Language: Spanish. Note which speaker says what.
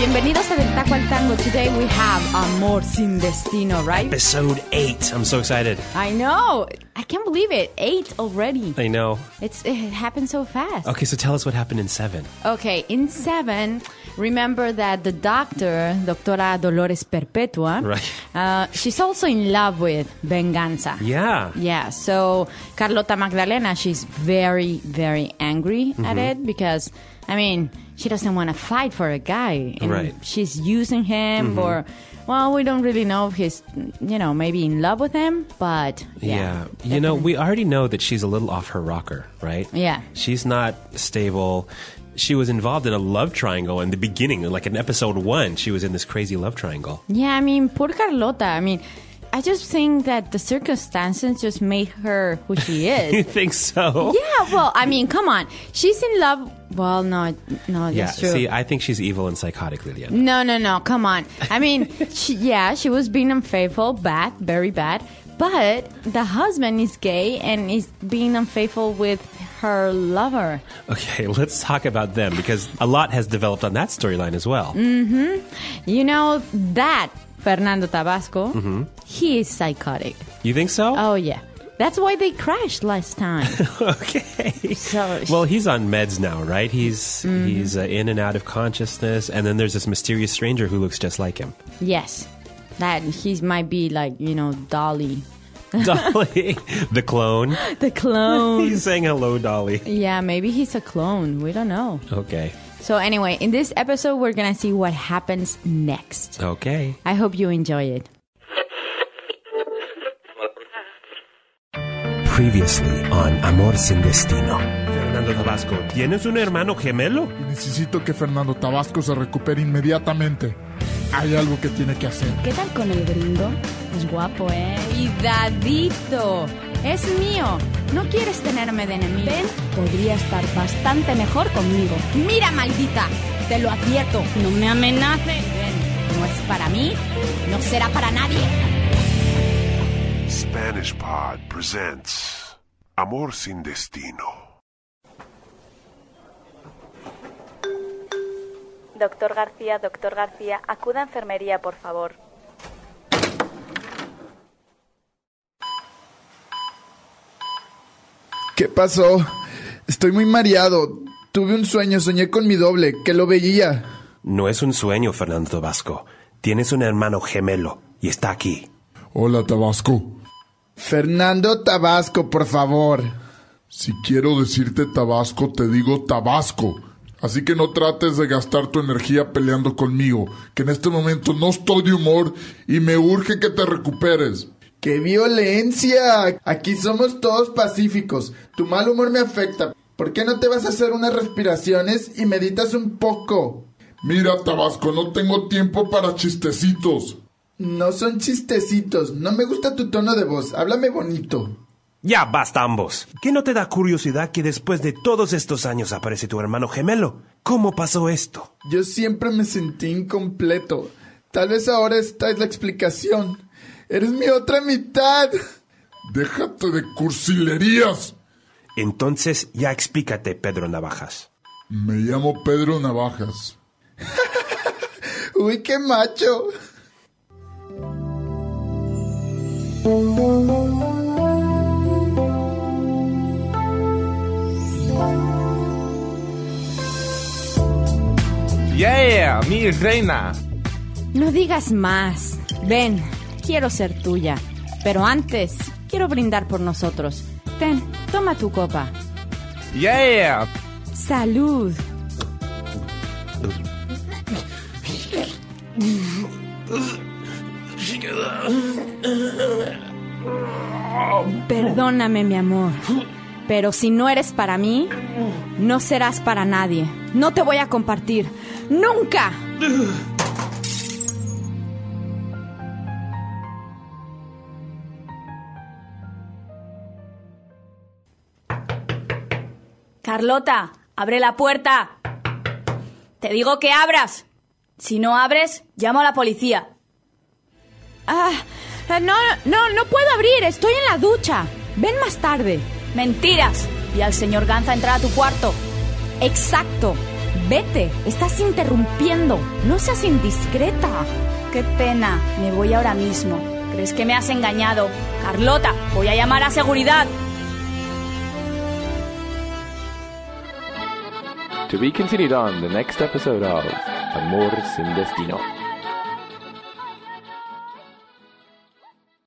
Speaker 1: bienvenidos a Del Taco al Tango. Today we have Amor Sin Destino, right?
Speaker 2: Episode 8. I'm so excited.
Speaker 1: I know. I can't believe it. 8 already.
Speaker 2: I know.
Speaker 1: It happened so fast.
Speaker 2: Okay, so tell us what happened in 7.
Speaker 1: Okay, in 7, remember that the doctor, Doctora Dolores Perpetua,
Speaker 2: right.
Speaker 1: She's also in love with Venganza.
Speaker 2: Yeah.
Speaker 1: Yeah, so Carlota Magdalena, she's very, very angry at it because, I mean, she doesn't want to fight for a guy. And
Speaker 2: right.
Speaker 1: She's using him or... Well, we don't really know if he's, maybe in love with him, but yeah.
Speaker 2: You know, we already know that she's a little off her rocker, right?
Speaker 1: Yeah.
Speaker 2: She's not stable. She was involved in a love triangle in the beginning, like in episode 1, she was in this crazy love triangle.
Speaker 1: Yeah, I mean, poor Carlota. I mean, I just think that the circumstances just made her who she is.
Speaker 2: You think so?
Speaker 1: Yeah, well, I mean, come on. She's in love. Well, no, that's true.
Speaker 2: See, I think she's evil and psychotic, Liliana.
Speaker 1: No, come on. I mean, she was being unfaithful, bad, very bad. But the husband is gay and is being unfaithful with her lover.
Speaker 2: Okay, let's talk about them because a lot has developed on that storyline as well.
Speaker 1: Mm-hmm. You know, that Fernando Tabasco, he is psychotic.
Speaker 2: You think so?
Speaker 1: Oh, yeah. That's why they crashed last time.
Speaker 2: Okay.
Speaker 1: So,
Speaker 2: well, he's on meds now, right? He's in and out of consciousness, and then there's this mysterious stranger who looks just like him.
Speaker 1: Yes. That he might be like, Dolly.
Speaker 2: Dolly, the clone.
Speaker 1: The clone.
Speaker 2: He's saying hello, Dolly.
Speaker 1: Yeah, maybe he's a clone. We don't know.
Speaker 2: Okay.
Speaker 1: So anyway, in this episode, we're going to see what happens next.
Speaker 2: Okay.
Speaker 1: I hope you enjoy it.
Speaker 2: Previously on Amor Sin Destino. Fernando Tabasco, ¿tienes un hermano gemelo?
Speaker 3: Y necesito que Fernando Tabasco se recupere inmediatamente. Hay algo que tiene que hacer.
Speaker 4: ¿Qué tal con el gringo? Es guapo, ¿eh?
Speaker 1: Cuidadito. Es mío. No quieres tenerme de enemigo.
Speaker 4: Ben podría estar bastante mejor conmigo.
Speaker 1: Mira, maldita. Te lo advierto.
Speaker 4: No me amenace.
Speaker 1: Ben, no es para mí, no será para nadie.
Speaker 5: Spanish Pod presents Amor Sin Destino.
Speaker 6: Doctor García, acuda a enfermería, por favor.
Speaker 3: ¿Qué pasó? Estoy muy mareado. Tuve un sueño, soñé con mi doble, que lo veía.
Speaker 2: No es un sueño, Fernando Tabasco. Tienes un hermano gemelo y está aquí.
Speaker 3: Hola, Tabasco.
Speaker 7: Fernando Tabasco, por favor.
Speaker 3: Si quiero decirte Tabasco, te digo Tabasco. Así que no trates de gastar tu energía peleando conmigo, que en este momento no estoy de humor y me urge que te recuperes.
Speaker 7: ¡Qué violencia! Aquí somos todos pacíficos. Tu mal humor me afecta. ¿Por qué no te vas a hacer unas respiraciones y meditas un poco?
Speaker 3: Mira, Tabasco, no tengo tiempo para chistecitos.
Speaker 7: No son chistecitos. No me gusta tu tono de voz. Háblame bonito.
Speaker 2: Ya basta ambos. ¿Qué no te da curiosidad que después de todos estos años aparece tu hermano gemelo? ¿Cómo pasó esto?
Speaker 7: Yo siempre me sentí incompleto. Tal vez ahora esta es la explicación. Eres mi otra mitad.
Speaker 3: Déjate de cursilerías.
Speaker 2: Entonces ya explícate, Pedro Navajas.
Speaker 3: Me llamo Pedro Navajas.
Speaker 7: Uy, qué macho.
Speaker 8: ¡Yeah! ¡Mi reina!
Speaker 1: No digas más. Ven, quiero ser tuya. Pero antes, quiero brindar por nosotros. Ten, toma tu copa.
Speaker 8: ¡Yeah!
Speaker 1: ¡Salud! Perdóname, mi amor. Pero si no eres para mí, no serás para nadie. No te voy a compartir. ¡Nunca!
Speaker 4: Carlota, abre la puerta. Te digo que abras. Si no abres, llamo a la policía.
Speaker 1: No puedo abrir. Estoy en la ducha. Ven más tarde.
Speaker 4: Mentiras. Y al señor Ganza entrar a tu cuarto.
Speaker 1: Exacto. Vete, estás interrumpiendo. No seas indiscreta.
Speaker 4: Qué pena, me voy ahora mismo. ¿Crees que me has engañado? Carlota, voy a llamar a seguridad.
Speaker 9: To be continued on the next episode of Amor sin Destino.